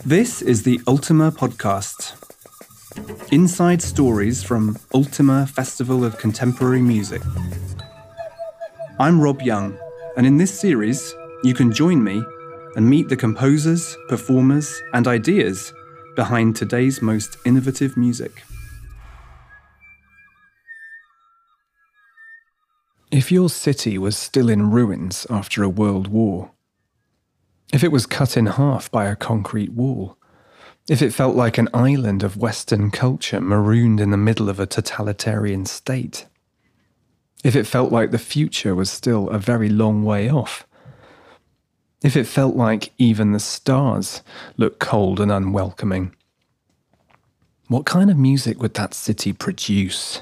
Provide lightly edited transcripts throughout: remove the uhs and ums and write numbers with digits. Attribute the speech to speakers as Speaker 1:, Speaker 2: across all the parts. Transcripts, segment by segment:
Speaker 1: This is the Ultima Podcast. Inside stories from Ultima Festival of Contemporary Music. I'm Rob Young, and in this series, you can join me and meet the composers, performers, and ideas behind today's most innovative music. If your city was still in ruins after a world war, if it was cut in half by a concrete wall, if it felt like an island of Western culture marooned in the middle of a totalitarian state, if it felt like the future was still a very long way off, if it felt like even the stars looked cold and unwelcoming, what kind of music would that city produce?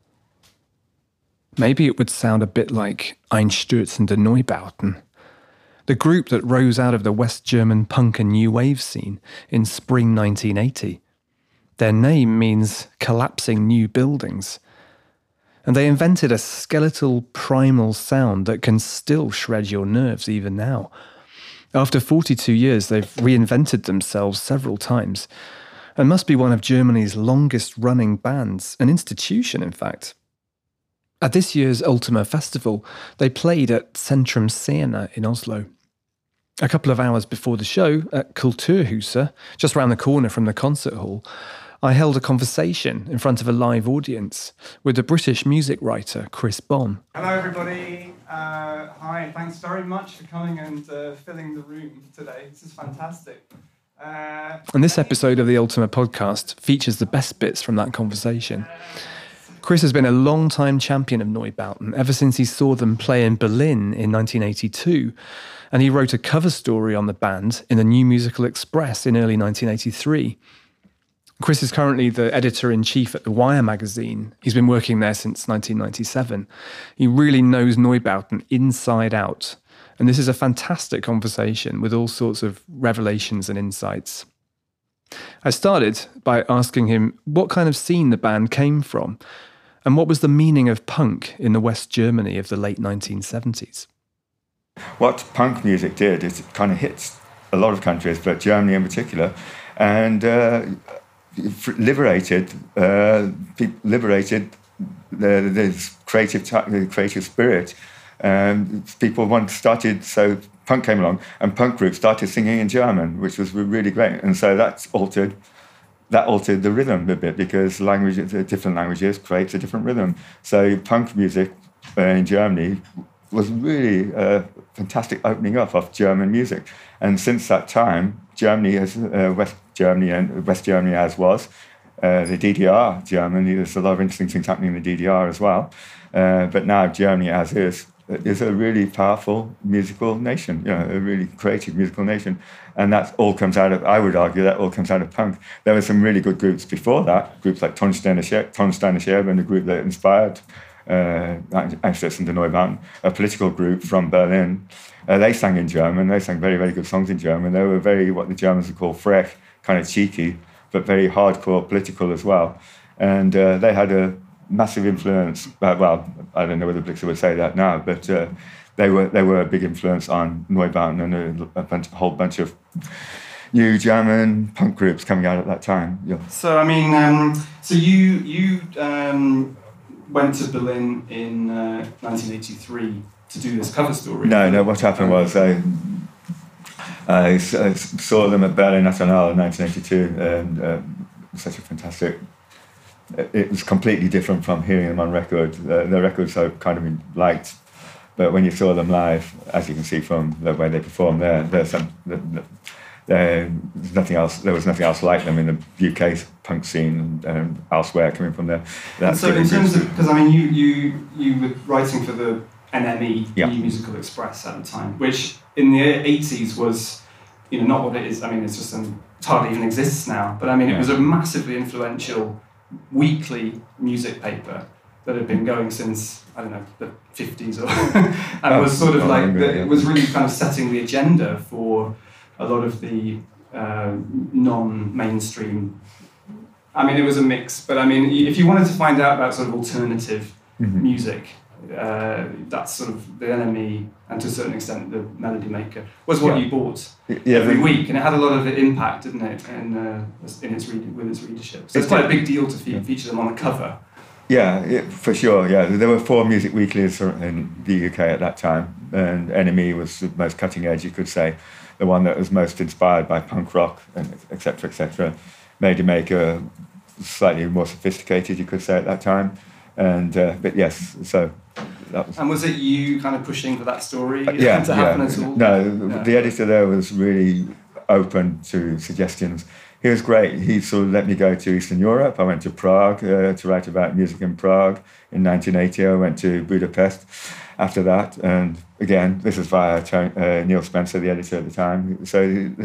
Speaker 1: Maybe it would sound a bit like Einstürzende Neubauten, the group that rose out of the West German punk and new wave scene in spring 1980. Their name means collapsing new buildings. And they invented a skeletal, primal sound that can still shred your nerves even now. After 42 years, they've reinvented themselves several times and must be one of Germany's longest-running bands, an institution, in fact. At this year's Ultima Festival, they played at Centrum Scene in Oslo. A couple of hours before the show, at Kulturhuset, just round the corner from the concert hall, I held a conversation in front of a live audience with the British music writer Chris Bonn.
Speaker 2: Hello everybody, hi, thanks very much for coming and filling the room today. This is fantastic.
Speaker 1: And this episode of the Ultima Podcast features the best bits from that conversation. Chris has been a long-time champion of Neubauten ever since he saw them play in Berlin in 1982, and he wrote a cover story on the band in the New Musical Express in early 1983. Chris is currently the editor-in-chief at The Wire magazine. He's been working there since 1997. He really knows Neubauten inside out, and this is a fantastic conversation with all sorts of revelations and insights. I started by asking him what kind of scene the band came from, and what was the meaning of punk in the West Germany of the late 1970s.
Speaker 3: What punk music did is it kind of hits a lot of countries, but Germany in particular, and liberated the creative spirit. People started, so punk came along, and punk groups started singing in German, which was really great, and so that altered the rhythm a bit, because different languages creates a different rhythm. So punk music in Germany was really a fantastic opening up of German music. And since that time, Germany, West Germany and West Germany as was, the DDR Germany, there's a lot of interesting things happening in the DDR as well. But now Germany as is a really powerful musical nation, a really creative musical nation. And that all comes out of, I would argue, that all comes out of punk. There were some really good groups before that, groups like Tonsteiner Scherben, a group that inspired Einstürzende Neubauten, a political group from Berlin. They sang in German. They sang very, very good songs in German. They were very, what the Germans would call frech, kind of cheeky, but very hardcore political as well. And they had a massive influence. Well, I don't know whether Blixer would say that now, but they were a big influence on Neubauten and a whole bunch of new German punk groups coming out at that time. Yeah.
Speaker 2: So I mean, so you went to Berlin in 1983 to do this cover story.
Speaker 3: No. What happened was I saw them at Berlin National in 1982, and such a fantastic. It was completely different from hearing them on record. The records I kind of liked, but when you saw them live, as you can see from the way they performed there's nothing else. There was nothing else like them in the UK punk scene and elsewhere coming from there.
Speaker 2: And so, in terms of, because I mean, you were writing for the NME, New Musical Express at the time, which in the 80s was, not what it is. I mean, it's just it hardly even exists now. But I mean, it was a massively influential weekly music paper that had been going since, I don't know, the 50s, and was sort of like, it was really kind of setting the agenda for a lot of the non-mainstream. I mean, it was a mix, but I mean, if you wanted to find out about sort of alternative music, that's sort of the NME, and to a certain extent the Melody Maker, was what you bought every week, and it had a lot of impact, didn't it, with its readership. So it's quite a big deal to feature them on the cover.
Speaker 3: Yeah, for sure. Yeah, there were 4 music weeklies in the UK at that time, and NME was the most cutting edge, you could say, the one that was most inspired by punk rock, and etc. etc. Melody Maker, slightly more sophisticated, you could say, at that time, and but yes, so.
Speaker 2: And was it you kind of pushing for that story to happen at all?
Speaker 3: No, the editor there was really open to suggestions. He was great. He sort of let me go to Eastern Europe. I went to Prague to write about music in Prague in 1980. I went to Budapest after that. And again, this is via Neil Spencer, the editor at the time. So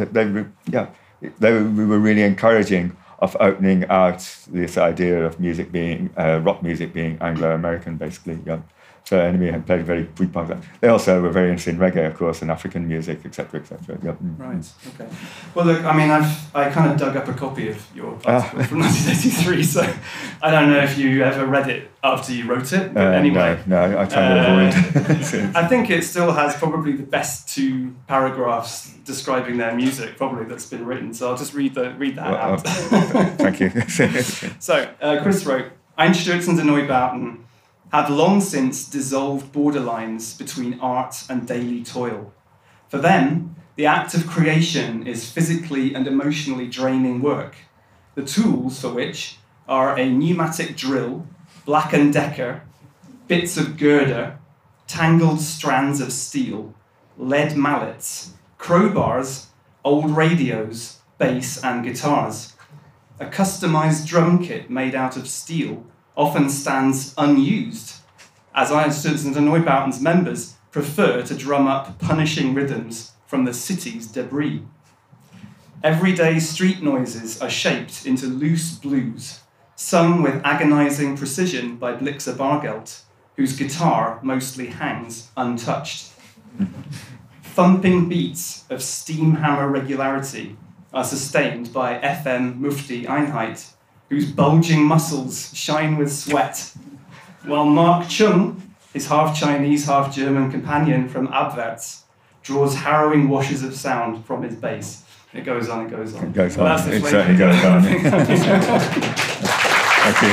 Speaker 3: they were really encouraging of opening out this idea of music being, rock music being Anglo-American, basically. Yeah. So NME had played a very big part of that. They also were very interested in reggae, of course, and African music, etc., etc. Yep.
Speaker 2: Right. Okay. Well, look, I mean, I kind of dug up a copy of your article from 1983, so I don't know if you ever read it after you wrote it. But anyway,
Speaker 3: no, I try to avoid.
Speaker 2: I think it still has probably the best 2 paragraphs describing their music, probably, that's been written. So I'll just read that out.
Speaker 3: Thank you.
Speaker 2: So Chris wrote, Einstürzen der Neubauten have long since dissolved borderlines between art and daily toil. For them, the act of creation is physically and emotionally draining work, the tools for which are a pneumatic drill, Black & Decker, bits of girder, tangled strands of steel, lead mallets, crowbars, old radios, bass and guitars. A customized drum kit made out of steel often stands unused, as Einstürzen der Neubauten's members prefer to drum up punishing rhythms from the city's debris. Everyday street noises are shaped into loose blues, sung with agonizing precision by Blixer Bargeld, whose guitar mostly hangs untouched. Thumping beats of steam hammer regularity are sustained by FM Mufti Einheit, whose bulging muscles shine with sweat, while Mark Chung, his half-Chinese, half-German companion from Abwärts, draws harrowing washes of sound from his bass. It goes on, it goes on.
Speaker 3: It goes on, it certainly goes on. Thank you.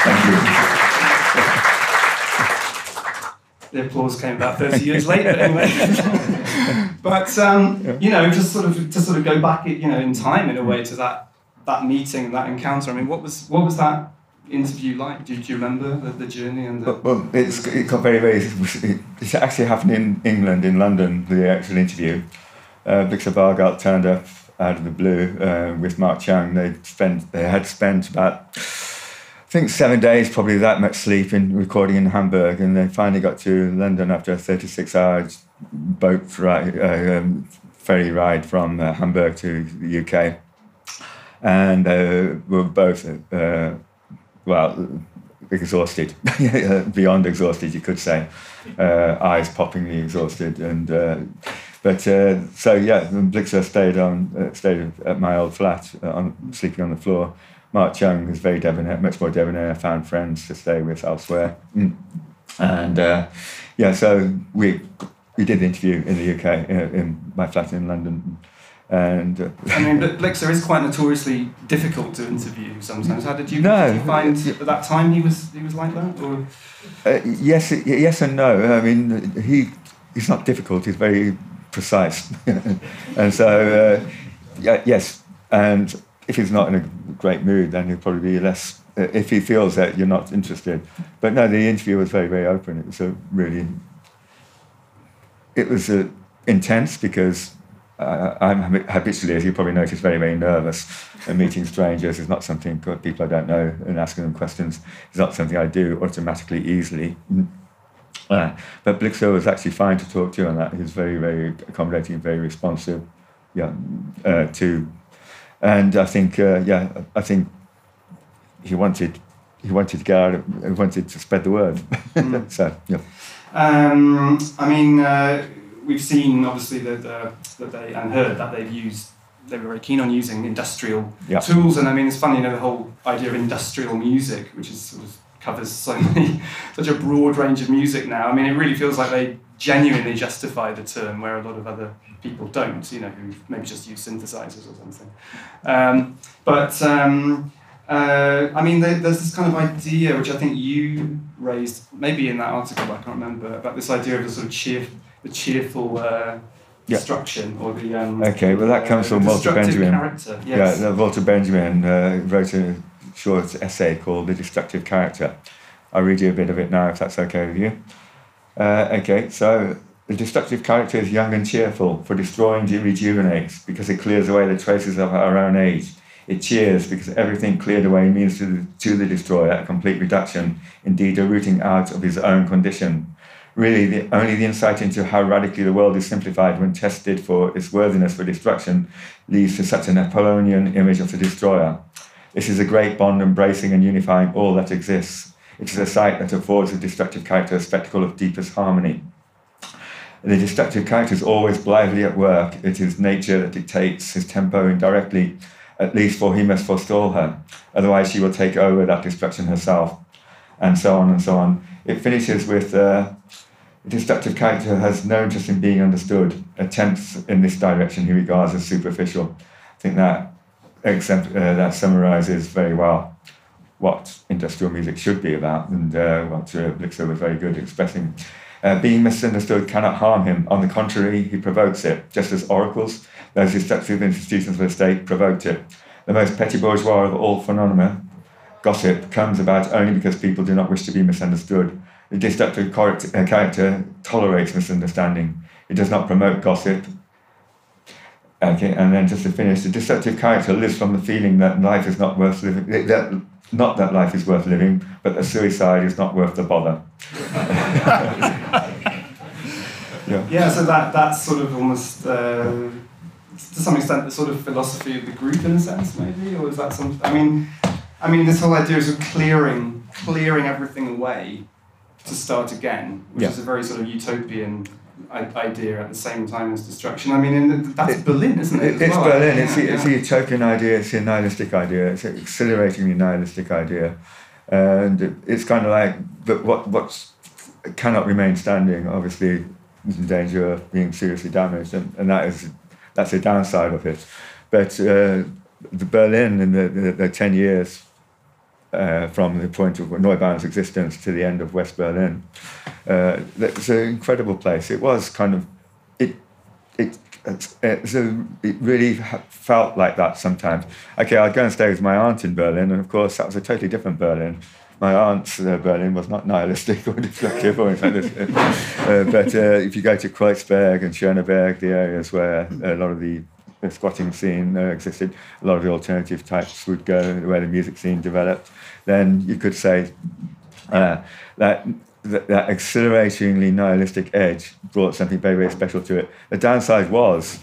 Speaker 2: The applause came about 30 years later, anyway. But, just sort of go back, in time, in a way, to that meeting, that encounter. I mean, what was that interview like? Do you remember the journey and the...
Speaker 3: Well, it got it actually happened in England, in London, the actual interview. Blixer Bargeld turned up out of the blue with Mark Chung. They had spent about, I think, 7 days, probably that much sleep in recording in Hamburg, and they finally got to London after a 36-hour boat ride, ferry ride from Hamburg to the UK. And were both, exhausted, beyond exhausted, you could say, eyes poppingly exhausted. And Blixer stayed at my old flat, sleeping on the floor. Mark Chung was very debonair, much more debonair, found friends to stay with elsewhere. And so we did the interview in the UK, in my flat in London. And
Speaker 2: but Blixer is quite notoriously difficult to interview sometimes. How did you find at that time he was like that? Or?
Speaker 3: Yes and no. I mean, he's not difficult. He's very precise, and so yes. And if he's not in a great mood, then he'll probably be less. If he feels that you're not interested, but no, the interview was very, very open. It was intense because. I'm habitually, as you probably noticed, very, very nervous. And meeting strangers is not something, people I don't know, and asking them questions is not something I do automatically, easily. But Blixer was actually fine to talk to on that. He was very, very accommodating, very responsive. And I think he wanted to get out. He wanted to spread the word. So yeah.
Speaker 2: We've seen, obviously, that they and heard that they were very keen on using industrial tools. And I mean, it's funny, the whole idea of industrial music, which is sort of covers such a broad range of music now. I mean, it really feels like they genuinely justify the term, where a lot of other people don't, who maybe just use synthesizers or something. I mean, there's this kind of idea, which I think you raised, maybe in that article, I can't remember, about this idea of the sort of cheerful destruction, or the
Speaker 3: okay, well, that comes from Walter Benjamin.
Speaker 2: Character. Yes.
Speaker 3: Yeah, Walter Benjamin wrote a short essay called "The Destructive Character." I'll read you a bit of it now, if that's okay with you. Okay, so the destructive character is young and cheerful, for destroying it rejuvenates, because it clears away the traces of our own age. It cheers, because everything cleared away means to the destroyer a complete reduction, indeed a rooting out of his own condition. Really, only the insight into how radically the world is simplified when tested for its worthiness for destruction leads to such an Apollonian image of the destroyer. This is a great bond embracing and unifying all that exists. It is a sight that affords the destructive character a spectacle of deepest harmony. The destructive character is always blithely at work. It is nature that dictates his tempo indirectly, at least for he must forestall her. Otherwise she will take over that destruction herself, and so on and so on. It finishes with the destructive character has no interest in being understood. Attempts in this direction he regards as superficial. I think that summarizes very well what industrial music should be about, and what Blixer was very good at expressing. Being misunderstood cannot harm him. On the contrary, he provokes it, just as oracles, those destructive institutions of the state, provoked it. The most petty bourgeois of all phenomena, gossip, comes about only because people do not wish to be misunderstood. The destructive character tolerates misunderstanding. It does not promote gossip. Okay, and then just to finish, the destructive character lives from the feeling that life is not worth living. Not that life is worth living, but that suicide is not worth the bother.
Speaker 2: Yeah, so that's sort of almost, to some extent, the sort of philosophy of the group in a sense, maybe, or is that something? I mean, this whole idea is of clearing everything away to start again, which is a very sort of utopian idea at the same time as destruction. I mean, that's Berlin, isn't it?
Speaker 3: It's Berlin. It's a utopian idea. It's a nihilistic idea. It's an exhilaratingly nihilistic idea, and it's kind of like what cannot remain standing. Obviously, is in danger of being seriously damaged, and that's a downside of it. But the Berlin in the 10 years from the point of Neubahn's existence to the end of West Berlin, it was an incredible place. It was kind of it really felt like that sometimes. Okay, I'd go and stay with my aunt in Berlin, and of course that was a totally different Berlin. My aunt's Berlin was not nihilistic or destructive or anything like this. But if you go to Kreuzberg and Schöneberg, the areas where a lot of the squatting scene existed, a lot of the alternative types would go, where the music scene developed, then you could say that exhilaratingly nihilistic edge brought something very, very special to it. The downside was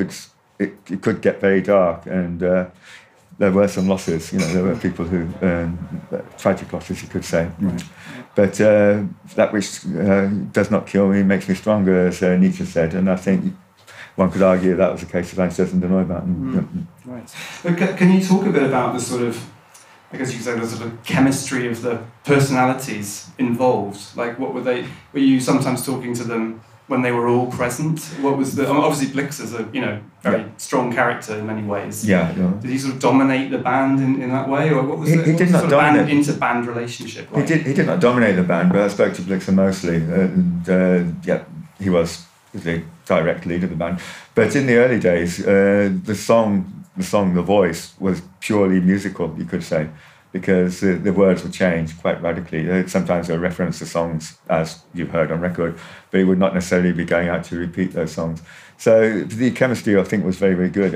Speaker 3: it could get very dark, and there were some losses. There were people who tragic losses, you could say. Right. But that which does not kill me makes me stronger, as Nietzsche said, and I think one could argue that was the case of Einstein and Neumann.
Speaker 2: Right. But can you talk a bit about the sort of, I guess you could say, the sort of chemistry of the personalities involved? Like, what were you sometimes talking to them when they were all present? What was obviously Blixer's a very strong character in many ways.
Speaker 3: Yeah.
Speaker 2: Did he sort of dominate the band in that way, or what was
Speaker 3: he did not dominate
Speaker 2: inter-band relationship like?
Speaker 3: He did not dominate the band, but I spoke to Blixer mostly, and he was the direct lead of the band. But in the early days, the song, The Voice, was purely musical, you could say, because the words would change quite radically. Sometimes they'll reference the songs as you've heard on record, but he would not necessarily be going out to repeat those songs. So the chemistry, I think, was very, very good.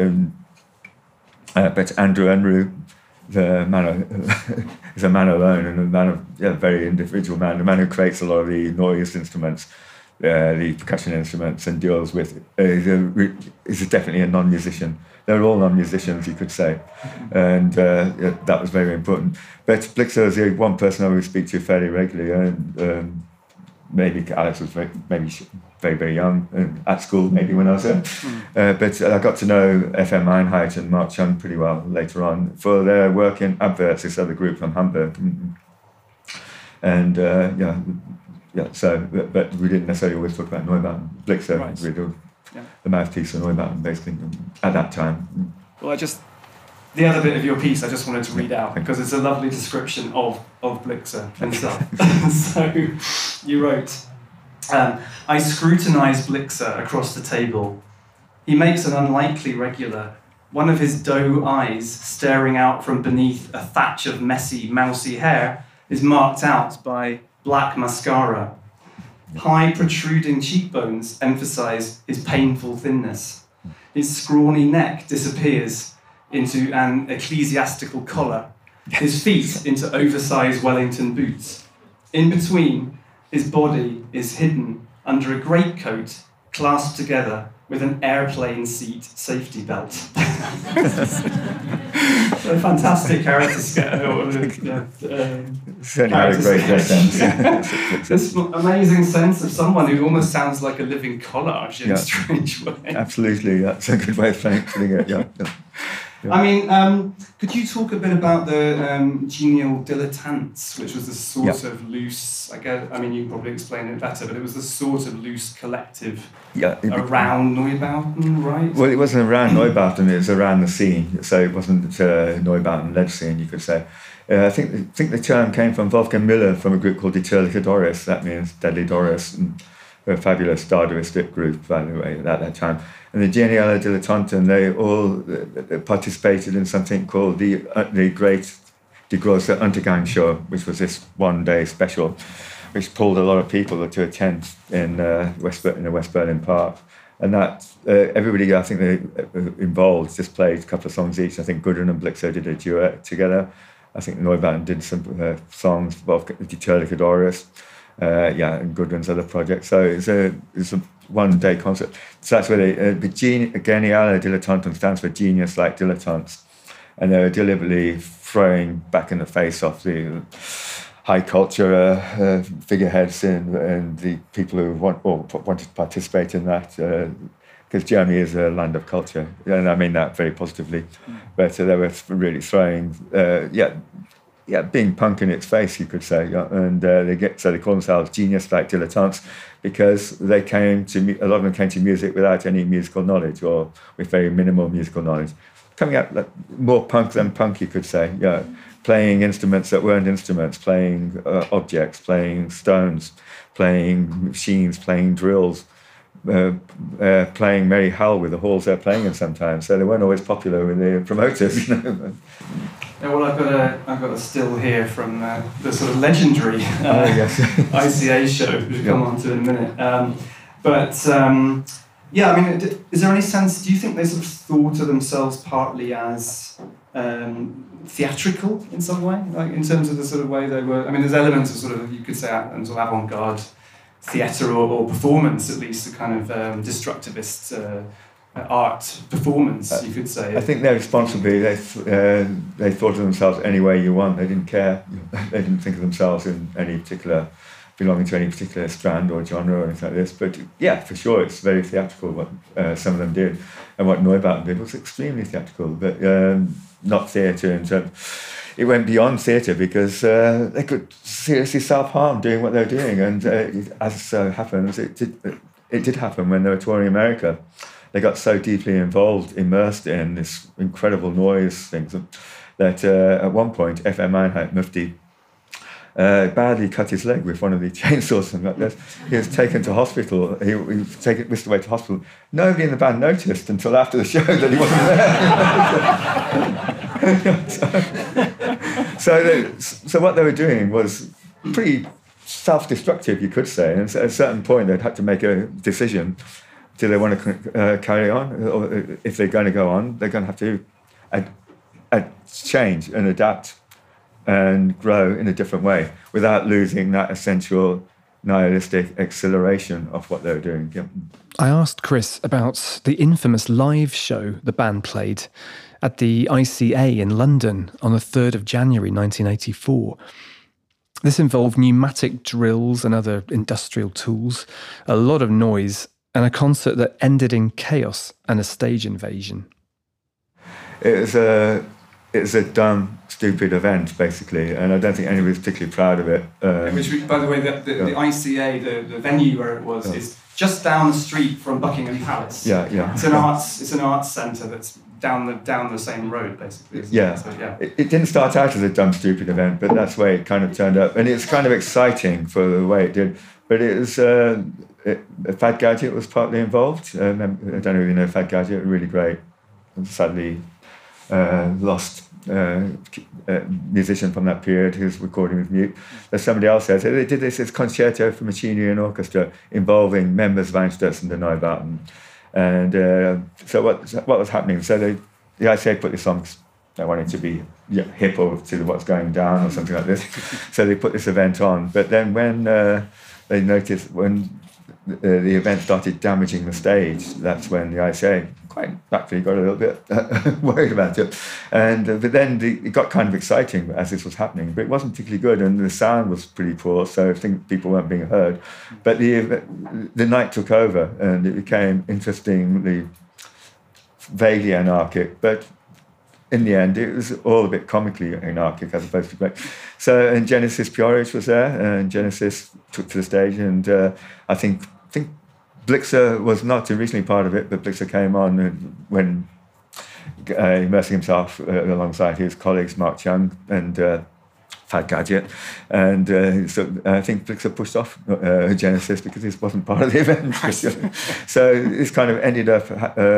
Speaker 3: But Andrew Unruh, the man is a man alone, and a man of very individual man, the man who creates a lot of the noisiest instruments, the percussion instruments, and deals with is definitely a non-musician. They're all non-musicians, you could say, and that was very important. But Blixer was the one person I would speak to fairly regularly, and maybe Alex was very, very young, at school maybe when I was there. But I got to know FM Einheit and Mark Chung pretty well later on for their work in Abwärts, this other group from Hamburg. And so, but we didn't necessarily always talk about Neubauten. Blixer,
Speaker 2: Right.
Speaker 3: The mouthpiece of Neubauten, basically, at that time.
Speaker 2: Well, the other bit of your piece I just wanted to read out because it's a lovely description of Blixer himself. So you wrote, I scrutinise Blixer across the table. He makes an unlikely regular, one of his doe eyes staring out from beneath a thatch of messy, mousy hair is marked out by black mascara. High protruding cheekbones emphasise his painful thinness. His scrawny neck disappears into an ecclesiastical collar, his feet into oversized Wellington boots. In between, his body is hidden under a greatcoat clasped together with an airplane seat safety belt. A fantastic character sketch.
Speaker 3: Certainly had a great sense.
Speaker 2: This amazing sense of someone who almost sounds like a living collage in a strange way.
Speaker 3: Absolutely, that's a good way of putting it. Yeah.
Speaker 2: I mean, could you talk a bit about the Genial Dilettantes, which was the sort of loose, I guess, I mean, you probably explain it better, but it was the sort of loose collective around Neubauten, right?
Speaker 3: Well, it wasn't around Neubauten, it was around the scene, so it wasn't Neubauten-led scene, you could say. I think the term came from Wolfgang Miller from a group called Die Tödliche Doris, that means Deadly Doris, and a fabulous Dadaistic group, by the way, at that time. And the Geniale Dilettanten, they all participated in something called the Great Die Große Untergang Show, which was this one-day special, which pulled a lot of people to attend in the West Berlin Park. And that everybody, I think, they involved just played a couple of songs each. I think Gudrun and Blixer did a duet together. I think Neubauten did some songs of Die Tödliche Doris. And Gudrun's other projects. So it's a one-day concert. So that's where the Geniale Dilettanten stands for genius like dilettantes. And they were deliberately throwing back in the face of the high culture figureheads and the people who wanted to participate in that. Because Germany is a land of culture. And I mean that very positively. But they were really throwing, being punk in its face, you could say, and they call themselves genius-like dilettantes because a lot of them came to music without any musical knowledge or with very minimal musical knowledge, coming out like more punk than punk, you could say, playing instruments that weren't instruments, playing objects, playing stones, playing machines, playing drills, playing Merry Hell with the halls they're playing in sometimes, so they weren't always popular with the promoters.
Speaker 2: Yeah, well, I've got a still here from the sort of legendary ICA show, which we'll come on to in a minute. I mean, is there any sense, do you think they sort of thought of themselves partly as theatrical in some way, like in terms of the sort of way they were? I mean, there's elements of sort of, you could say, sort of avant-garde theatre or performance, at least, a kind of destructivist art performance, you could say.
Speaker 3: I think they're responsibly. They thought of themselves any way you want. They didn't care. They didn't think of themselves in any particular, belonging to any particular strand or genre or anything like this. But yeah, for sure, it's very theatrical what some of them did, and what Neubauten did was extremely theatrical, but not theatre in terms. It went beyond theatre because they could seriously self-harm doing what they were doing, and as so happens, it did happen when they were touring America. They got so deeply involved, immersed in this incredible noise things, that at one point, FM Einheit Mufti badly cut his leg with one of the chainsaws and like this. He was taken to hospital. He was whisked away to hospital. Nobody in the band noticed until after the show that he wasn't there. So what they were doing was pretty self-destructive, you could say. And at a certain point, they'd had to make a decision. Do they want to carry on? Or if they're going to go on, they're going to have to change and adapt and grow in a different way without losing that essential nihilistic exhilaration of what they were doing. Yeah.
Speaker 1: I asked Chris about the infamous live show the band played at the ICA in London on the 3rd of January 1984. This involved pneumatic drills and other industrial tools, a lot of noise, and a concert that ended in chaos and a stage invasion.
Speaker 3: It it's a dumb, stupid event, basically, and I don't think anybody's particularly proud of it.
Speaker 2: Which, by the way, the ICA, the venue where it was, is just down the street from Buckingham Palace.
Speaker 3: Yeah.
Speaker 2: It's an arts centre that's down the same road, basically.
Speaker 3: Yeah.
Speaker 2: So, yeah.
Speaker 3: It didn't start out as a dumb, stupid event, but that's the way it kind of turned up, and it's kind of exciting for the way it did. But it was Fad Gadget was partly involved. I don't know if you know Fad Gadget, really great. Sadly lost musician from that period whose recording was mute. As somebody else says, they did this as concerto for machinery and orchestra involving members of Einstürzen and Neubauten. And so what was happening? So the ICA put the songs, they wanted to be hip or to what's going down or something like this. So they put this event on. But then when they noticed when the event started damaging the stage, that's when the ICA quite naturally got a little bit worried about it. And but then it got kind of exciting as this was happening, but it wasn't particularly good, and the sound was pretty poor, so I think people weren't being heard. But the night took over, and it became interestingly vaguely anarchic, but in the end, it was all a bit comically anarchic as opposed to great. So, and Genesis P-Orridge was there, and Genesis took to the stage, and I think Blixer was not originally part of it, but Blixer came on when immersing himself alongside his colleagues Mark Chung and Fad Gadget, and so I think Blixer pushed off Genesis because this wasn't part of the event. So this kind of ended up,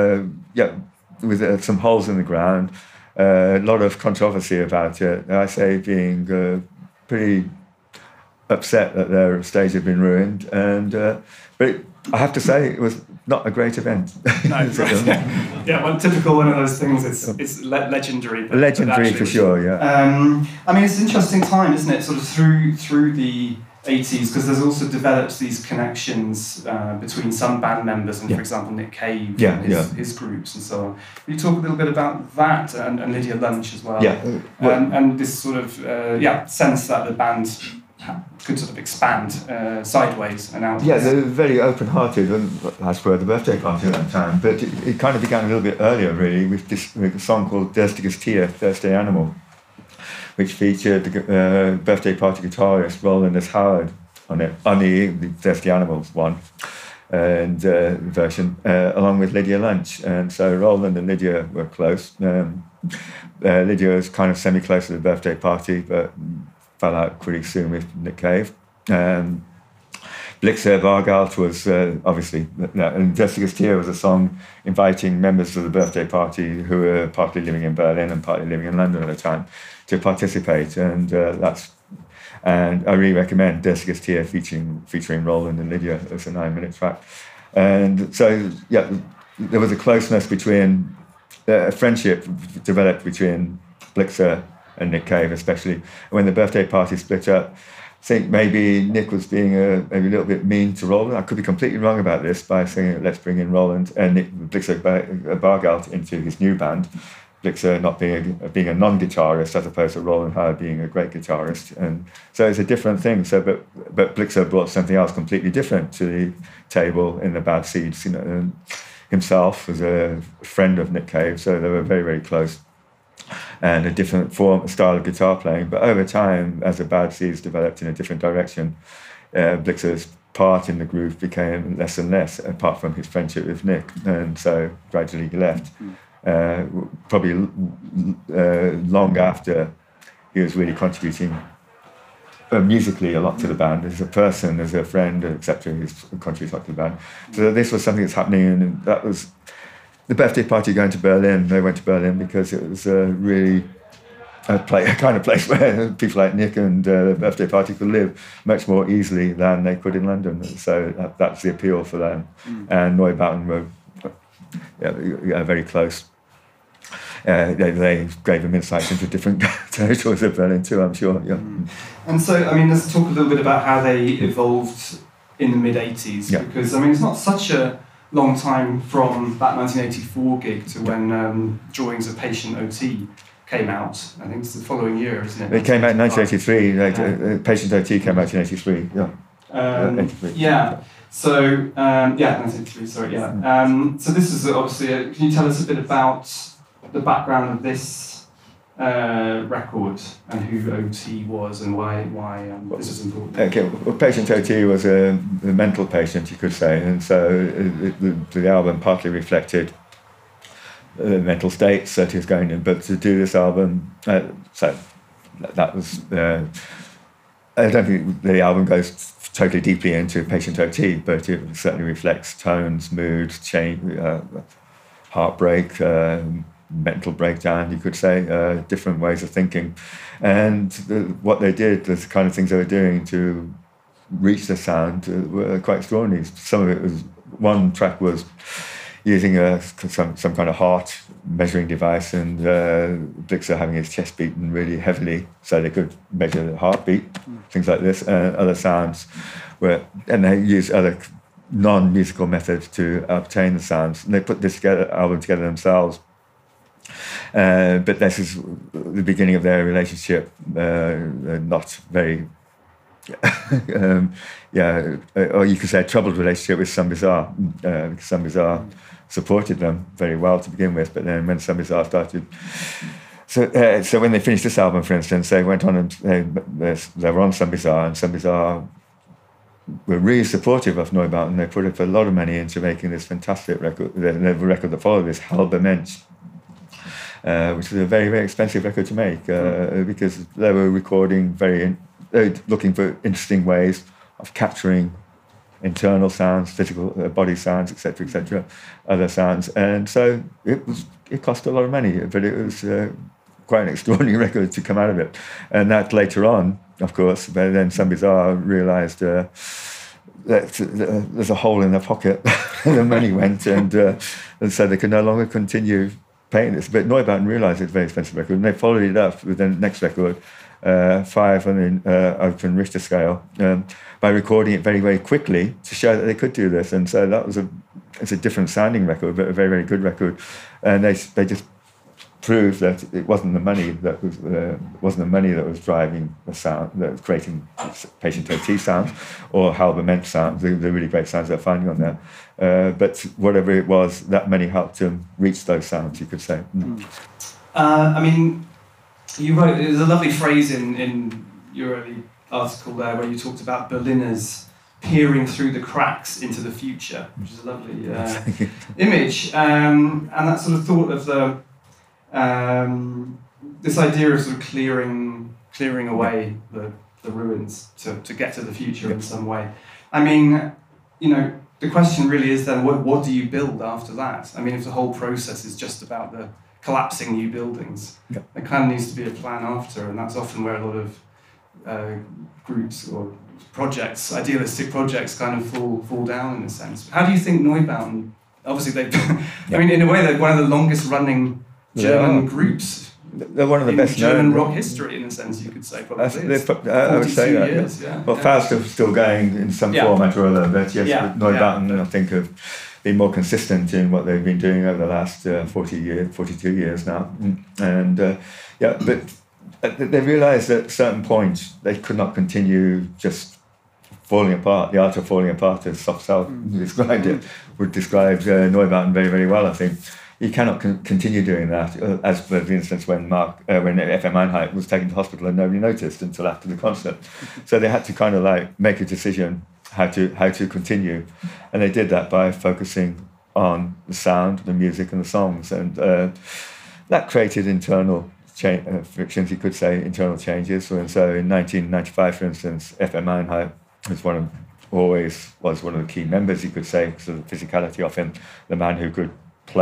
Speaker 3: with some holes in the ground, a lot of controversy about it. I say being pretty upset that their stage had been ruined, and but I have to say it was not a great event.
Speaker 2: No, yeah, well, typical one of those things. It's legendary.
Speaker 3: Legendary for sure. Yeah.
Speaker 2: I mean, it's an interesting time, isn't it? Sort of through the 80s, because there's also developed these connections between some band members and, for example, Nick Cave and his groups and so on. Will you talk a little bit about that and Lydia Lunch as well?
Speaker 3: Yeah.
Speaker 2: And this sort of sense that the band could sort of expand sideways and out.
Speaker 3: Yeah, they were very open-hearted, and as per the birthday party at that time. But it kind of began a little bit earlier, really, with a song called Derstiges Tier, Thursday Animal, which featured the birthday party guitarist Roland S. Howard on it, on the Thirsty Animals one and version, along with Lydia Lunch. And so Roland and Lydia were close. Lydia was kind of semi-close to the birthday party, but fell out pretty soon with Nick Cave. Blixer Bargalt was obviously, and Derstiges Tier was a song inviting members of the birthday party who were partly living in Berlin and partly living in London at the time to participate, and I really recommend Derstiges Tier featuring Roland and Lydia as a 9-minute track. And so there was a closeness between a friendship developed between Blixer and Nick Cave, especially when the birthday party split up. I think maybe Nick was being maybe a little bit mean to Roland. I could be completely wrong about this by saying let's bring in Roland and Blixer Bargalt into his new band. Blixer not being a non-guitarist as opposed to Roland Howard being a great guitarist, and so it's a different thing. So, but Blixer brought something else completely different to the table in the Bad Seeds. And himself was a friend of Nick Cave, so they were very, very close. And a different style of guitar playing. But over time, as the Bad Seeds developed in a different direction, Blixer's part in the group became less and less, apart from his friendship with Nick. And so gradually he left. Probably long after he was really contributing musically a lot to the band. As a person, as a friend, etc., he's contributed a lot to the band. So this was something that's happening, and that was the birthday party going to Berlin. They went to Berlin because it was really a kind of place where people like Nick and the birthday party could live much more easily than they could in London. So that's the appeal for them. And Neubauten were very close. They gave them insights into different territories of Berlin too, I'm sure. Yeah.
Speaker 2: And so, I mean, let's talk a little bit about how they evolved in the mid-80s, because, I mean, it's not such a long time from that 1984 gig to when Drawings of Patient OT came out. I think it's the following year, isn't it?
Speaker 3: It came out in 1983. Patient OT came out in 83. Yeah. 83.
Speaker 2: Yeah. So 1983. Sorry. Yeah. So this is obviously. Can you tell us a bit about the background of this record and who OT was and why this is important?
Speaker 3: Okay, well, Patient OT was a mental patient, you could say, and so the album partly reflected the mental states that he was going in. But to do this album, so that was. I don't think the album goes totally deeply into Patient OT, but it certainly reflects tones, mood, change, heartbreak, mental breakdown, you could say, different ways of thinking. And what they did, the kind of things they were doing to reach the sound were quite extraordinary. Some of it was, one track was using some kind of heart measuring device, and Blixer having his chest beaten really heavily so they could measure the heartbeat, things like this. Other sounds and they used other non-musical methods to obtain the sounds. And they put this album together themselves. But this is the beginning of their relationship, not very, or you could say a troubled relationship with Some Bizarre. Because Some Bizarre supported them very well to begin with, but then when Some Bizarre started, so when they finished this album, for instance, they went on and they were on Some Bizarre, and Some Bizarre were really supportive of Neubauten. They put up a lot of money into making this fantastic record. The record that followed this, Halbe Mensch, which was a very, very expensive record to make because they were recording looking for interesting ways of capturing internal sounds, physical body sounds, etc., other sounds. And so it cost a lot of money, but it was quite an extraordinary record to come out of it. And that later on, of course, but then Some Bizarre realised that there's a hole in their pocket. The money went, and so they could no longer continue paying this. But Neubauten realised it's a very expensive record, and they followed it up with the next record, 5 on the open Richter scale, by recording it very, very quickly to show that they could do this. And so that was it's a different sounding record, but a very, very good record. And they just proved that it wasn't the money that was driving the sound, that was creating Patient OT sounds or Halbe Mensch sounds, the really great sounds they're finding on there. But whatever it was, that money helped them reach those sounds, you could say.
Speaker 2: I mean, you wrote, there's a lovely phrase in your early article there where you talked about Berliners peering through the cracks into the future, which is a lovely image. And that sort of thought of this idea of sort of clearing away the ruins to get to the future in some way. I mean, the question really is then, what do you build after that? I mean, if the whole process is just about the collapsing new buildings, there kind of needs to be a plan after, and that's often where a lot of groups or projects, idealistic projects, kind of fall down in a sense. How do you think Neubauten, obviously I mean, in a way, they're one of the longest running German groups.
Speaker 3: They're one of the best
Speaker 2: German rock history, in a sense, you could say. Probably.
Speaker 3: I would say that.
Speaker 2: Years, yeah.
Speaker 3: Well, Faust is still going in some format or other, but yes, Neubauten, I think, have been more consistent in what they've been doing over the last 42 years now. And but they realised at a certain point they could not continue just falling apart. The art of falling apart, as Soft Cell described it, would describe Neubauten very, very well, I think. You cannot continue doing that, as for instance when FM Einheit was taken to hospital and nobody noticed until after the concert. So they had to kind of like make a decision how to continue, and they did that by focusing on the sound, the music, and the songs, and that created internal frictions, you could say, internal changes. And so in 1995, for instance, FM Einheit was one of the key members, you could say, because of the physicality of him, the man who could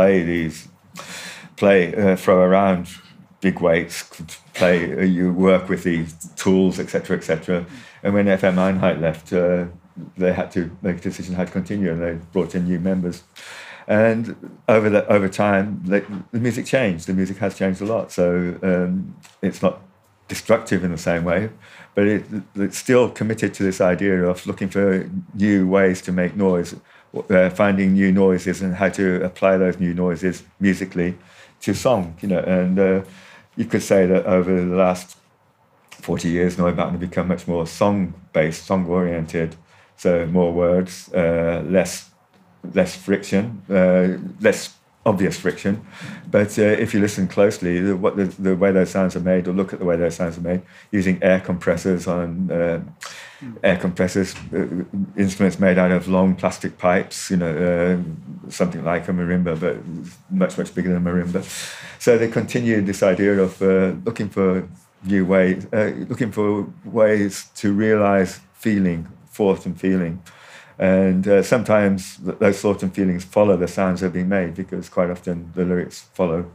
Speaker 3: throw around big weights, could you work with these tools, etc. And when FM Einheit left, they had to make a decision how to continue, and they brought in new members. And over time, the music changed. The music has changed a lot. So it's not destructive in the same way, but it's still committed to this idea of looking for new ways to make noise, finding new noises and how to apply those new noises musically to song. And you could say that over the last 40 years, Neubauten have become much more song-based, song-oriented. So more words, less friction, less obvious friction. But if you listen closely, the way those sounds are made, or look at the way those sounds are made, using air compressors, instruments made out of long plastic pipes, something like a marimba, but much, much bigger than a marimba. So they continued this idea of looking for new ways, looking for ways to realize feeling, thought and feeling. And sometimes those thoughts and feelings follow the sounds that are being made, because quite often the lyrics follow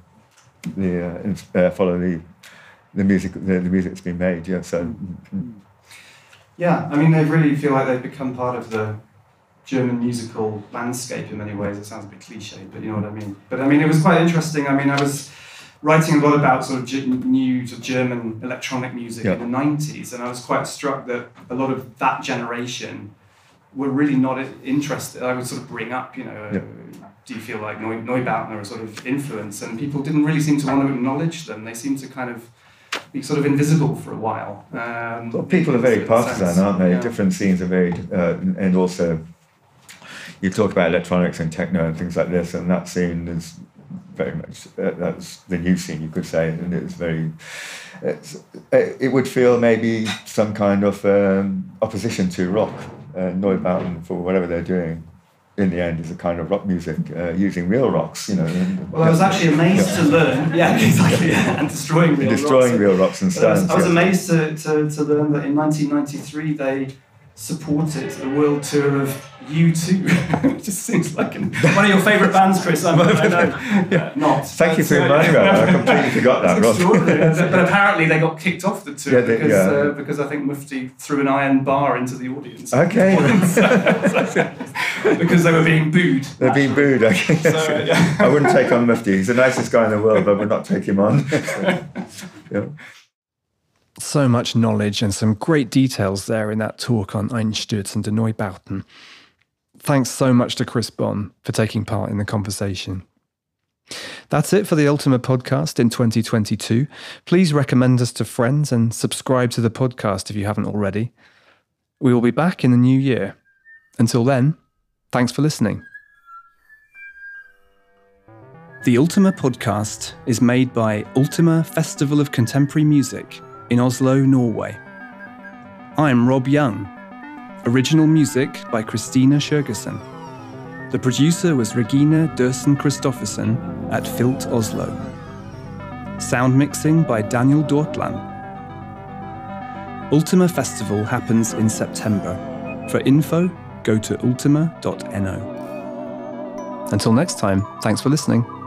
Speaker 3: the music that's been made. Yeah, so.
Speaker 2: Yeah, I mean, they really feel like they've become part of the German musical landscape in many ways. It sounds a bit cliche, but you know what I mean. But I mean, it was quite interesting. I mean, I was writing a lot about sort of new German electronic music in the 90s, and I was quite struck that a lot of that generation were really not interested. I would sort of bring up, do you feel like Neubauten are a sort of influence? And people didn't really seem to want to acknowledge them. They seemed to kind of be sort of invisible for a while.
Speaker 3: Well, people are very partisan, aren't they? Yeah. Different scenes are very, and also you talk about electronics and techno and things like this, and that scene is very much, that's the new scene, you could say, and it's very, it would feel maybe some kind of opposition to rock. Neubauten, for whatever they're doing, in the end, is a kind of rock music, using real rocks,
Speaker 2: Well, I was actually amazed to learn, exactly, and destroying
Speaker 3: real rocks and stones.
Speaker 2: I was amazed to learn that in 1993 they supported the world tour of U2. It just seems like one of your favourite bands, Chris. I know. Not.
Speaker 3: Thank you for reminding me of that. I completely forgot that.
Speaker 2: Extraordinary. But apparently they got kicked off the tour because I think Mufti threw an iron bar into the audience.
Speaker 3: Okay.
Speaker 2: Because they were being booed.
Speaker 3: They're being booed. Okay. So, I wouldn't take on Mufti. He's the nicest guy in the world, but I would not take him on.
Speaker 1: So much knowledge and some great details there in that talk on Einstürzende Neubauten. Thanks so much to Chris Bonn for taking part in the conversation. That's it for the Ultima podcast in 2022. Please recommend us to friends and subscribe to the podcast if you haven't already. We will be back in the new year. Until then, thanks for listening. The Ultima podcast is made by Ultima Festival of Contemporary Music in Oslo, Norway. I'm Rob Young. Original music by Christina Sjurgersen. The producer was Regina Dursen Christoffersen at Filt Oslo. Sound mixing by Daniel Dortland. Ultima Festival happens in September. For info, go to ultima.no. Until next time, thanks for listening.